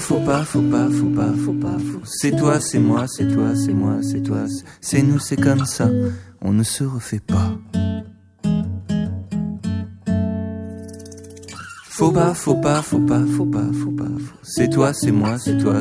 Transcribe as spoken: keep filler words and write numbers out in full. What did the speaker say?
faut pas, faut pas, faut pas, faut pas, faut. C'est toi, c'est moi, c'est toi, c'est moi, c'est toi, c'est nous, c'est comme ça. On ne se refait pas. Faut pas, faut pas, faut pas, faut pas, faut pas, faut. C'est toi, c'est moi, c'est toi,